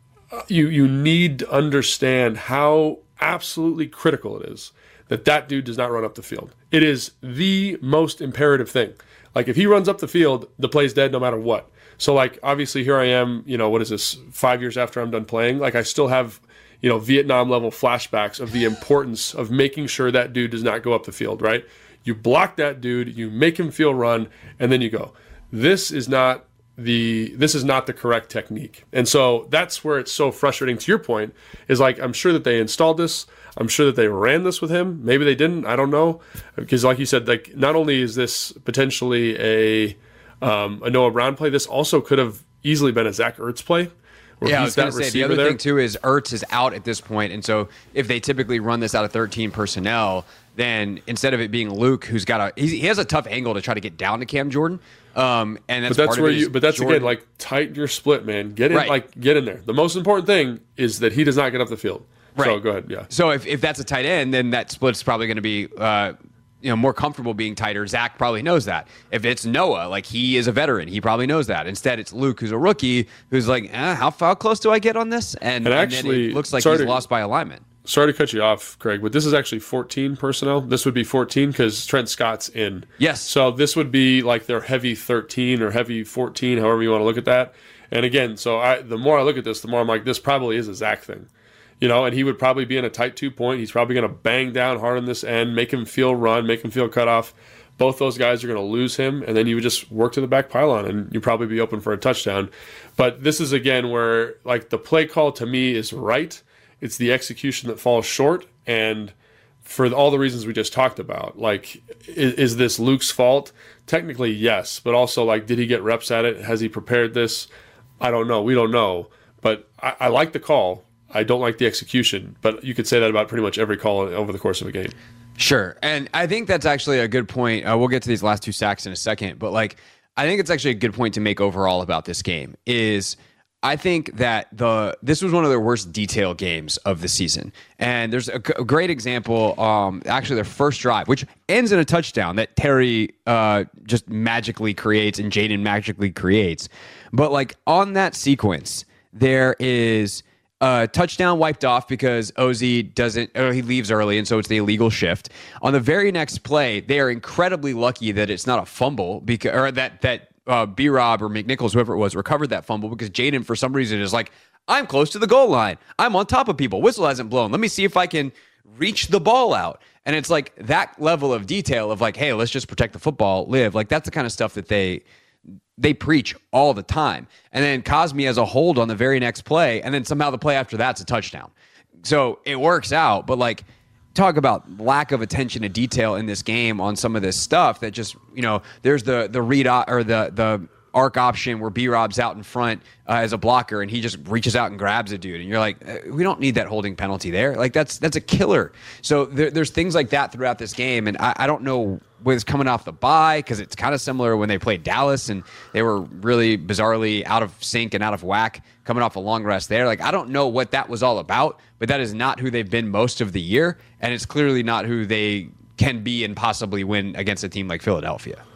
[SPEAKER 9] you you need to understand how absolutely critical it is that that dude does not run up the field. It is the most imperative thing. Like, if he runs up the field, the play's dead no matter what. So, like, obviously here I am, you know, what is this, five years after I'm done playing? Like, I still have, you know, Vietnam-level flashbacks of the importance of making sure that dude does not go up the field, right? You block that dude, you make him feel run, and then you go. This is not the this is not the correct technique. And so that's where it's so frustrating, to your point, is like, I'm sure that they installed this. I'm sure that they ran this with him. Maybe they didn't. I don't know. Because like you said, like, not only is this potentially a um, a Noah Brown play, this also could have easily been a Zach Ertz play.
[SPEAKER 4] Yeah, I was going to say, the other there. thing, too, is Ertz is out at this point, and so if they typically run this out of thirteen personnel, then instead of it being Luke, who's got a, he has a tough angle to try to get down to Cam Jordan, um, and that's,
[SPEAKER 9] but that's
[SPEAKER 4] part
[SPEAKER 9] where
[SPEAKER 4] of it
[SPEAKER 9] you. But that's
[SPEAKER 4] Jordan.
[SPEAKER 9] again, like, tighten your split, man. Get in,
[SPEAKER 4] right.
[SPEAKER 9] like, get in there. The most important thing is that he does not get up the field. Right. So go ahead, yeah.
[SPEAKER 4] So if, if that's a tight end, then that split's probably going to be uh, you know, more comfortable being tighter. Zach probably knows that. If it's Noah, like, he is a veteran, he probably knows that. Instead, it's Luke, who's a rookie, who's like, eh, how how close do I get on this? And,
[SPEAKER 9] and,
[SPEAKER 4] and
[SPEAKER 9] actually,
[SPEAKER 4] then it looks like he's to, lost by alignment.
[SPEAKER 9] Sorry to cut you off, Craig, but this is actually fourteen personnel. This would be fourteen because Trent Scott's in.
[SPEAKER 4] Yes.
[SPEAKER 9] So this would be like their heavy thirteen or heavy fourteen, however you want to look at that. And again, so I the more I look at this, the more I'm like, this probably is a Zach thing. You know, and he would probably be in a tight two point. He's probably going to bang down hard on this end, make him feel run, make him feel cut off. Both those guys are going to lose him, and then you would just work to the back pylon, and you'd probably be open for a touchdown. But this is, again, where, like, the play call to me is right. It's the execution that falls short, and for all the reasons we just talked about, like, is, is this Luke's fault? Technically, yes, but also, like, did he get reps at it? Has he prepared this? I don't know. We don't know. But I, I like the call. I don't like the execution, but you could say that about pretty much every call over the course of a game.
[SPEAKER 4] Sure. And I think that's actually a good point. Uh, we'll get to these last two sacks in a second, but like, I think it's actually a good point to make overall about this game is I think that the this was one of their worst detail games of the season. And there's a, a great example, um, actually their first drive, which ends in a touchdown that Terry uh, just magically creates and Jaden magically creates. But like on that sequence, there is Uh, touchdown wiped off because Ozzie doesn't, or he leaves early, and so it's the illegal shift. On the very next play, they are incredibly lucky that it's not a fumble, because, or that that uh, B-Rob or McNichols, whoever it was, recovered that fumble, because Jaden, for some reason, is like, I'm close to the goal line. I'm on top of people. Whistle hasn't blown. Let me see if I can reach the ball out. And it's like that level of detail of like, hey, let's just protect the football, live. Like, that's the kind of stuff that they... they preach all the time. And then Cosme has a hold on the very next play, and then somehow the play after that's a touchdown. So it works out, but like, talk about lack of attention to detail in this game on some of this stuff that just, you know, there's the the read or the the arc option where B-Rob's out in front uh, as a blocker, and he just reaches out and grabs a dude, and you're like, we don't need that holding penalty there. Like, that's that's a killer. So there, there's things like that throughout this game, and I, I don't know whether it's coming off the bye, because it's kind of similar when they played Dallas, and they were really bizarrely out of sync and out of whack coming off a long rest there. Like, I don't know what that was all about, but that is not who they've been most of the year, and it's clearly not who they can be and possibly win against a team like Philadelphia.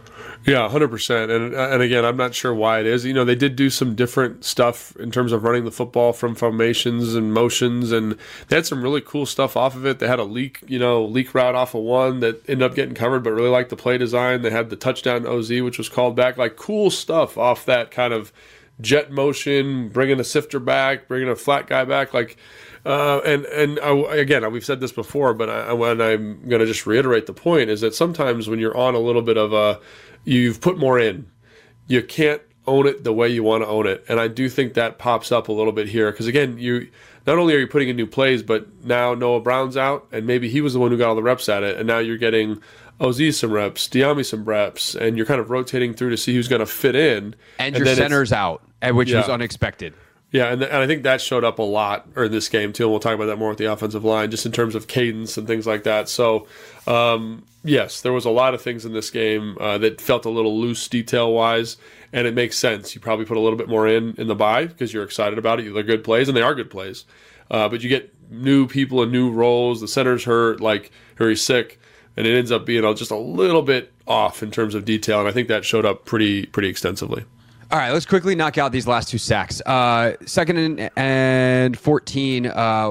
[SPEAKER 9] Yeah, one hundred percent. And and again, I'm not sure why it is. You know, they did do some different stuff in terms of running the football from formations and motions, and they had some really cool stuff off of it. They had a leak, you know, leak route off of one that ended up getting covered, but really liked the play design. They had the touchdown O Z, which was called back. Like, cool stuff off that kind of jet motion, bringing a sifter back, bringing a flat guy back. Like, Uh, and and I, again, we've said this before, but I, when I'm going to just reiterate the point is that sometimes when you're on a little bit of a, you've put more in, you can't own it the way you want to own it. And I do think that pops up a little bit here because, again, you not only are you putting in new plays, but now Noah Brown's out, and maybe he was the one who got all the reps at it, and now you're getting O Z some reps, Diami some reps, and you're kind of rotating through to see who's going to fit in.
[SPEAKER 4] And, and your center's out, which yeah. was unexpected.
[SPEAKER 9] Yeah, and, and I think that showed up a lot or in this game, too, and we'll talk about that more with the offensive line, just in terms of cadence and things like that. So, um, yes, there was a lot of things in this game uh, that felt a little loose detail-wise, and it makes sense. You probably put a little bit more in in the bye because you're excited about it. They're good plays, and they are good plays. Uh, but you get new people and new roles. The center's hurt, like, or he's sick, and it ends up being just a little bit off in terms of detail, and I think that showed up pretty pretty extensively.
[SPEAKER 4] All right, let's quickly knock out these last two sacks. Uh, second and fourteen, uh,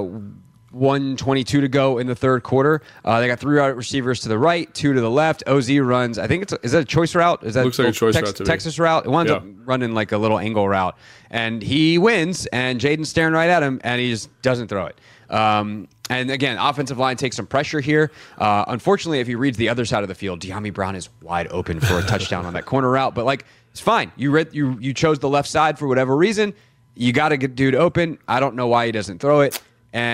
[SPEAKER 4] one twenty-two to go in the third quarter. Uh, they got three wide receivers to the right, two to the left. O Z runs, I think it's, a, is that a choice route? Is that
[SPEAKER 9] Looks like a choice
[SPEAKER 4] Tex-
[SPEAKER 9] route to
[SPEAKER 4] Texas
[SPEAKER 9] me.
[SPEAKER 4] route? It winds
[SPEAKER 9] yeah.
[SPEAKER 4] up running like a little angle route. And he wins, and Jaden's staring right at him, and he just doesn't throw it. Um, and again, offensive line takes some pressure here. Uh, unfortunately, if he reads the other side of the field, Diami Brown is wide open for a touchdown on that corner route. But like, it's fine. You read, you you chose the left side for whatever reason. You got to get dude open. I don't know why he doesn't throw it.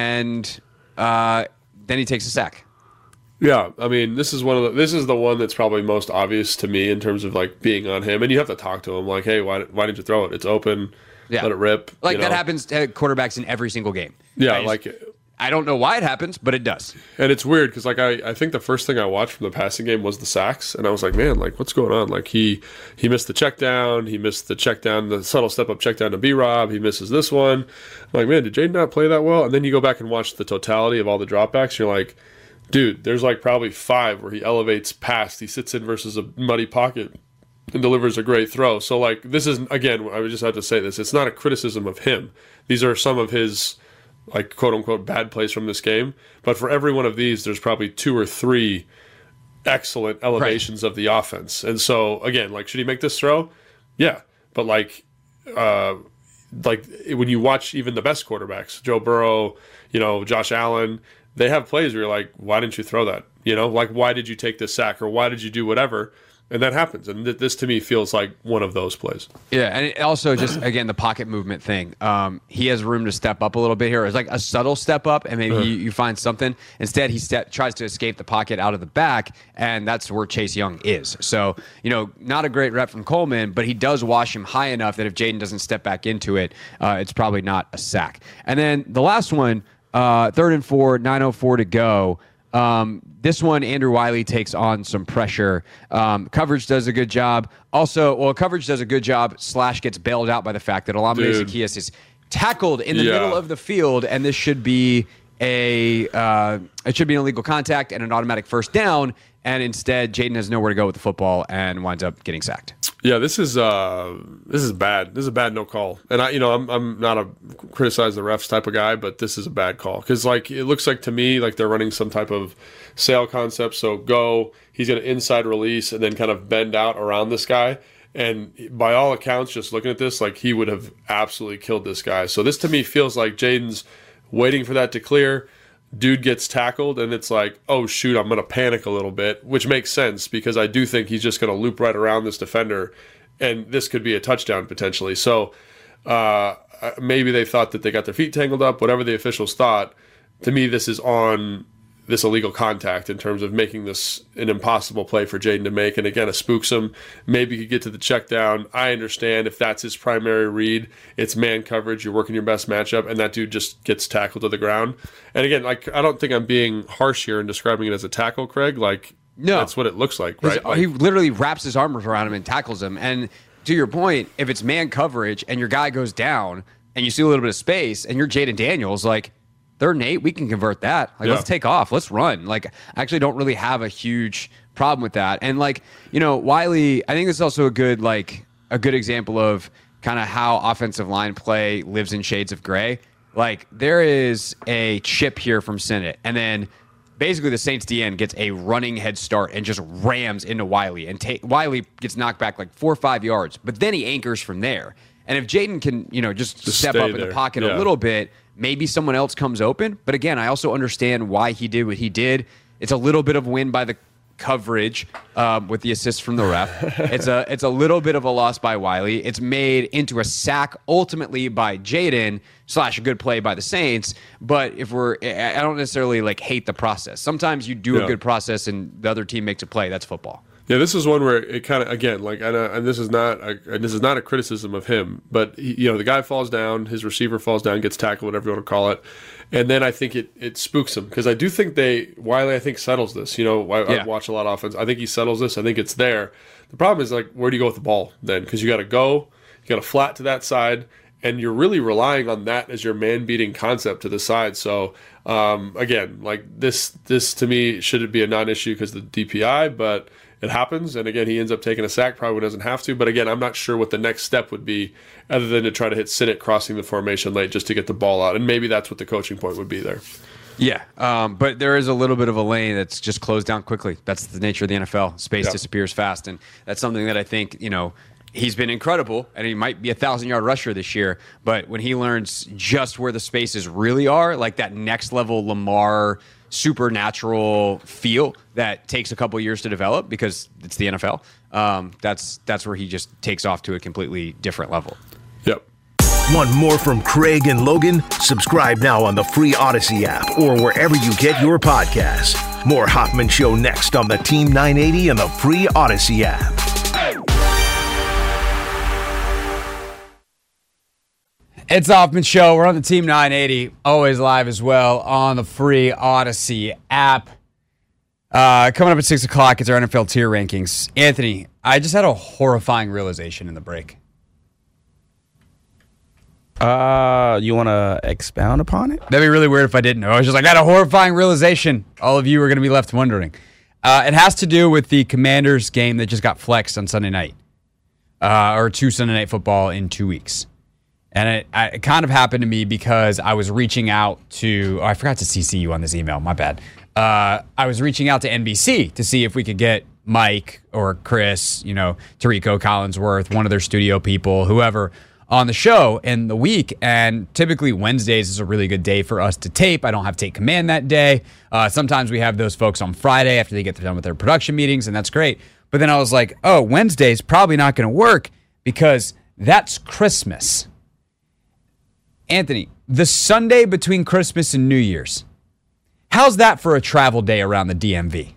[SPEAKER 4] And uh, then he takes a sack.
[SPEAKER 9] Yeah, I mean, this is one of the, this is the one that's probably most obvious to me in terms of like being on him. And you have to talk to him like, hey, why why didn't you throw it? It's open. Yeah. Let it rip.
[SPEAKER 4] Like
[SPEAKER 9] you
[SPEAKER 4] that
[SPEAKER 9] know?
[SPEAKER 4] happens to quarterbacks in every single game.
[SPEAKER 9] Yeah,
[SPEAKER 4] I just,
[SPEAKER 9] like
[SPEAKER 4] I don't know why it happens, but it does.
[SPEAKER 9] And it's weird because like I, I think the first thing I watched from the passing game was the sacks, and I was like, man, like what's going on? Like he he missed the check down, he missed the check down, the subtle step up check down to B-Rob, he misses this one. I'm like, man, did Jaden not play that well? And then you go back and watch the totality of all the dropbacks, you're like, dude, there's like probably five where he elevates past, he sits in versus a muddy pocket and delivers a great throw. So like this is, again, I would just have to say this, it's not a criticism of him. These are some of his like quote unquote bad plays from this game. But for every one of these, there's probably two or three excellent elevations right. of the offense. And so again, like, should he make this throw? Yeah. But like, uh, like when you watch even the best quarterbacks, Joe Burrow, you know, Josh Allen, they have plays where you're like, why didn't you throw that? You know, like, why did you take this sack or why did you do whatever? And that happens. And th- this, to me, feels like one of those plays.
[SPEAKER 4] Yeah, and it also just, again, the pocket movement thing. Um, he has room to step up a little bit here. It's like a subtle step up, and maybe uh. you, you find something. Instead, he step, tries to escape the pocket out of the back, and that's where Chase Young is. So, you know, not a great rep from Coleman, but he does wash him high enough that if Jaden doesn't step back into it, uh, it's probably not a sack. And then the last one, uh, third and four, nine oh four to go. Um, this one, Andrew Wiley takes on some pressure. Um, coverage does a good job. Also, well, coverage does a good job, slash gets bailed out by the fact that Olamide Zaccheaus is tackled in the
[SPEAKER 9] yeah.
[SPEAKER 4] middle of the field, and this should be a uh, it should be an illegal contact and an automatic first down, and instead Jaden has nowhere to go with the football and winds up getting sacked.
[SPEAKER 9] Yeah, this is uh, this is bad. This is a bad no call, and I, you know, I'm I'm not a criticize the refs type of guy, but this is a bad call because like it looks like to me like they're running some type of sail concept. So go, he's going to inside release and then kind of bend out around this guy, and by all accounts, just looking at this, like he would have absolutely killed this guy. So this to me feels like Jaden's waiting for that to clear. Dude gets tackled, and it's like, oh, shoot, I'm going to panic a little bit, which makes sense because I do think he's just going to loop right around this defender, and this could be a touchdown potentially. So uh, maybe they thought that they got their feet tangled up, whatever the officials thought. To me, this is on this illegal contact in terms of making this an impossible play for Jaden to make. And again, it spooks him. Maybe he could get to the check down. I understand if that's his primary read, it's man coverage, you're working your best matchup, and that dude just gets tackled to the ground. And again, like I don't think I'm being harsh here in describing it as a tackle, Craig. Like no. That's what it looks like, right? Like,
[SPEAKER 4] he literally wraps his arms around him and tackles him. And to your point, if it's man coverage and your guy goes down and you see a little bit of space and you're Jaden Daniels, like, third and eight, we can convert that. Like,
[SPEAKER 9] yeah.
[SPEAKER 4] let's take off. Let's run. Like, I actually don't really have a huge problem with that. And, like, you know, Wiley, I think this is also a good, like, a good example of kind of how offensive line play lives in shades of gray. Like, there is a chip here from Sinnott, and then basically the Saints D N gets a running head start and just rams into Wiley. And ta- Wiley gets knocked back like four or five yards, but then he anchors from there. And if Jaden can, you know, just, just step up there. in the pocket yeah. a little bit, maybe someone else comes open. But again, I also understand why he did what he did. It's a little bit of win by the coverage um, with the assist from the ref. It's a it's a little bit of a loss by Wiley. It's made into a sack ultimately by Jaden slash a good play by the Saints. But if we're, I don't necessarily like hate the process. Sometimes you do yeah. a good process and the other team makes a play. That's football.
[SPEAKER 9] Yeah, this is one where it kind of again like and, uh, and this is not a, and this is not a criticism of him, but he, you know the guy falls down, his receiver falls down, gets tackled, whatever you want to call it. And then I think it, it spooks him because I do think they Wiley I think settles this. You know, I, yeah. I watch a lot of offense. I think he settles this. I think it's there. The problem is like where do you go with the ball then? Because you got to go, you got to flat to that side, and you're really relying on that as your man beating concept to the side. So um, again, like this this to me should it be a non-issue because of the D P I, but it happens. And again, he ends up taking a sack, probably doesn't have to. But again, I'm not sure what the next step would be other than to try to hit Sinnott crossing the formation late just to get the ball out. And maybe that's what the coaching point would be there.
[SPEAKER 4] Yeah, um, but there is a little bit of a lane that's just closed down quickly. That's the nature of the N F L. Space yeah. disappears fast. And that's something that I think, you know, he's been incredible, and he might be a thousand-yard rusher this year. But when he learns just where the spaces really are, like that next-level Lamar supernatural feel that takes a couple years to develop because it's the N F L, um, that's that's where he just takes off to a completely different level.
[SPEAKER 9] Yep.
[SPEAKER 5] Want more from Craig and Logan? Subscribe now on the free Odyssey app or wherever you get your podcasts. More Hoffman Show next on the Team nine eighty and the free Odyssey app.
[SPEAKER 4] It's Hoffman Show. We're on the Team nine eighty, always live as well on the free Odyssey app. Uh, coming up at six o'clock, it's our N F L tier rankings. Anthony, I just had a horrifying realization in the break.
[SPEAKER 10] Uh, you want to expound upon it?
[SPEAKER 4] That'd be really weird if I didn't know. I was just like, I had a horrifying realization. All of you are going to be left wondering. Uh, it has to do with the Commanders game that just got flexed on Sunday night, uh, or two Sunday Night Football in two weeks. And it, it kind of happened to me because I was reaching out to, oh, I forgot to C C you on this email, my bad. Uh, I was reaching out to N B C to see if we could get Mike or Chris, you know, Tarico Collinsworth, one of their studio people, whoever, on the show in the week. And typically Wednesdays is a really good day for us to tape. I don't have Tape Command that day. Uh, sometimes we have those folks on Friday after they get done with their production meetings, and that's great. But then I was like, oh, Wednesday's probably not going to work because that's Christmas. Anthony, the Sunday between Christmas and New Year's, how's that for a travel day around the D M V?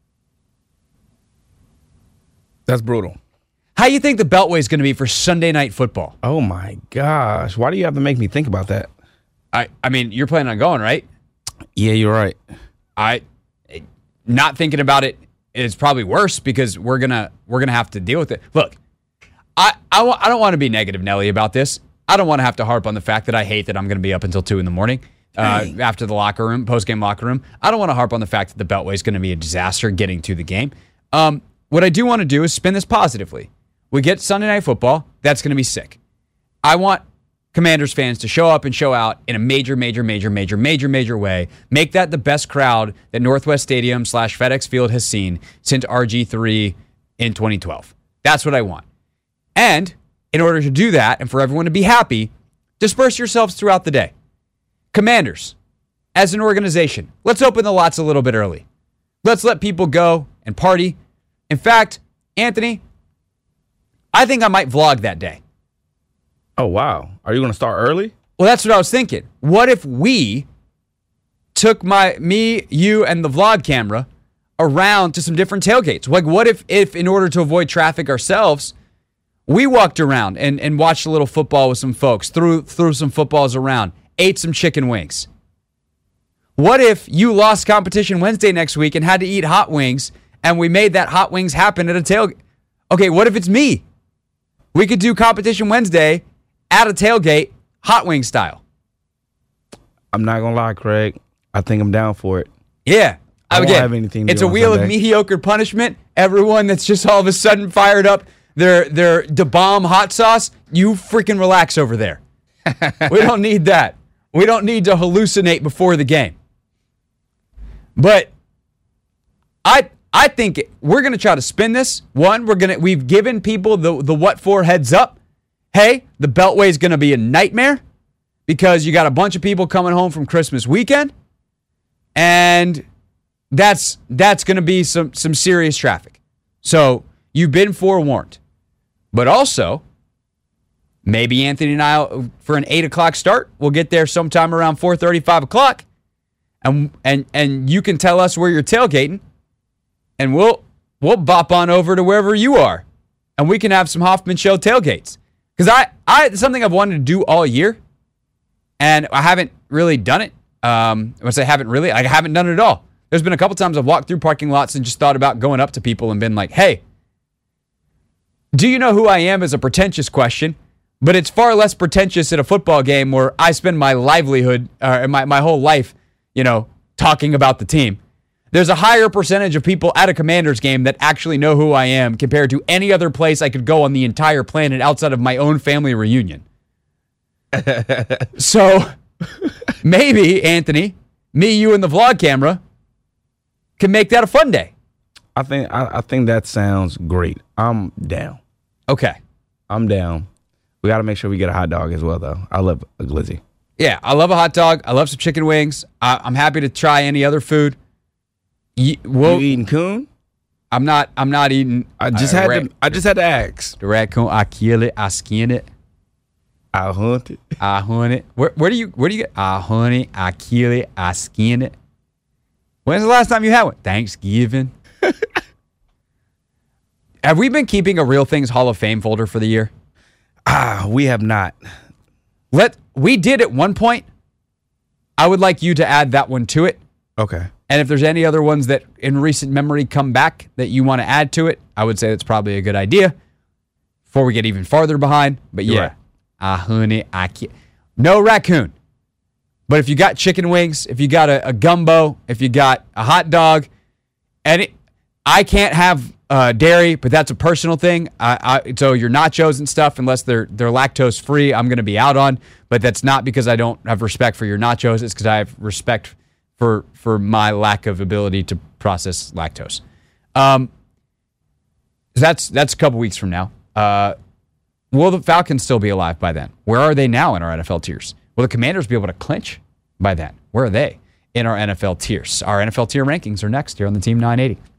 [SPEAKER 10] That's brutal.
[SPEAKER 4] How do you think the Beltway is going to be for Sunday Night Football?
[SPEAKER 10] Oh, my gosh. Why do you have to make me think about that?
[SPEAKER 4] I, I mean, you're planning on going, right?
[SPEAKER 10] Yeah, you're right.
[SPEAKER 4] I not thinking about it is probably worse because we're gonna we're gonna have to deal with it. Look, I I, w- I don't want to be negative, Nelly, about this. I don't want to have to harp on the fact that I hate that I'm going to be up until two in the morning uh, after the locker room, post-game locker room. I don't want to harp on the fact that the Beltway is going to be a disaster getting to the game. Um, what I do want to do is spin this positively. We get Sunday Night Football. That's going to be sick. I want Commanders fans to show up and show out in a major, major, major, major, major, major way. Make that the best crowd that Northwest Stadium slash FedEx Field has seen since R G three in twenty twelve. That's what I want. And in order to do that and for everyone to be happy, disperse yourselves throughout the day. Commanders, as an organization, let's open the lots a little bit early. Let's let people go and party. In fact, Anthony, I think I might vlog that day.
[SPEAKER 10] Oh, wow. Are you going to start early?
[SPEAKER 4] Well, that's what I was thinking. What if we took my me, you, and the vlog camera around to some different tailgates? Like, what if, if in order to avoid traffic ourselves, we walked around and, and watched a little football with some folks, threw, threw some footballs around, ate some chicken wings? What if you lost Competition Wednesday next week and had to eat hot wings, and we made that hot wings happen at a tailgate? Okay, what if it's me? We could do Competition Wednesday at a tailgate, hot wing style.
[SPEAKER 10] I'm not gonna lie, Craig. I think I'm down for it.
[SPEAKER 4] Yeah.
[SPEAKER 10] I
[SPEAKER 4] Again,
[SPEAKER 10] won't have anything to
[SPEAKER 4] it's
[SPEAKER 10] do
[SPEAKER 4] a
[SPEAKER 10] on
[SPEAKER 4] wheel
[SPEAKER 10] Sunday.
[SPEAKER 4] of mediocre punishment. Everyone that's just all of a sudden fired up, their their Da Bomb hot sauce, you freaking relax over there. We don't need that. We don't need to hallucinate before the game. But I I think we're going to try to spin this. One, we're going to we've given people the the what for heads up. Hey, the Beltway is going to be a nightmare because you got a bunch of people coming home from Christmas weekend, and that's that's going to be some some serious traffic. So you've been forewarned. But also, maybe Anthony and I, for an eight o'clock start, we'll get there sometime around four thirty, five o'clock, and and and you can tell us where you're tailgating, and we'll we'll bop on over to wherever you are, and we can have some Hoffman Show tailgates. Because I, I, it's something I've wanted to do all year, and I haven't really done it. Um, I would say haven't really, I haven't done it at all. There's been a couple times I've walked through parking lots and just thought about going up to people and been like, hey, do you know who I am? Is a pretentious question, but it's far less pretentious at a football game where I spend my livelihood, or my, my whole life, you know, talking about the team. There's a higher percentage of people at a Commanders game that actually know who I am compared to any other place I could go on the entire planet outside of my own family reunion. So maybe, Anthony, me, you, and the vlog camera can make that a fun day.
[SPEAKER 10] I think I, I think that sounds great. I'm down.
[SPEAKER 4] Okay.
[SPEAKER 10] I'm down. We got to make sure we get a hot dog as well, though. I love a glizzy.
[SPEAKER 4] Yeah, I love a hot dog. I love some chicken wings. I, I'm happy to try any other food. You, well,
[SPEAKER 10] you eating coon?
[SPEAKER 4] I'm not. I'm not eating.
[SPEAKER 10] I just uh, had ra- to. I just had to ask.
[SPEAKER 4] The raccoon. I kill it. I skin it.
[SPEAKER 10] I hunt it.
[SPEAKER 4] I hunt it. Where, where do you? Where do you get? I hunt it. I kill it. I skin it. When's the last time you had one? Thanksgiving. Have we been keeping a Real Things Hall of Fame folder for the year?
[SPEAKER 10] Ah, we have not.
[SPEAKER 4] Let we did at one point. I would like you to add that one to it.
[SPEAKER 10] Okay.
[SPEAKER 4] And if there's any other ones that in recent memory come back that you want to add to it, I would say that's probably a good idea before we get even farther behind. But yeah, right. I honey, I can't. No raccoon. But if you got chicken wings, if you got a, a gumbo, if you got a hot dog, and it, I can't have uh, dairy, but that's a personal thing. I, I, so your nachos and stuff, unless they're they're lactose free, I'm going to be out on. But that's not because I don't have respect for your nachos. It's because I have respect for for my lack of ability to process lactose. Um, that's that's a couple weeks from now. Uh, will the Falcons still be alive by then? Where are they now in our N F L tiers? Will the Commanders be able to clinch by then? Where are they in our N F L tiers? Our N F L tier rankings are next here on the Team nine eighty.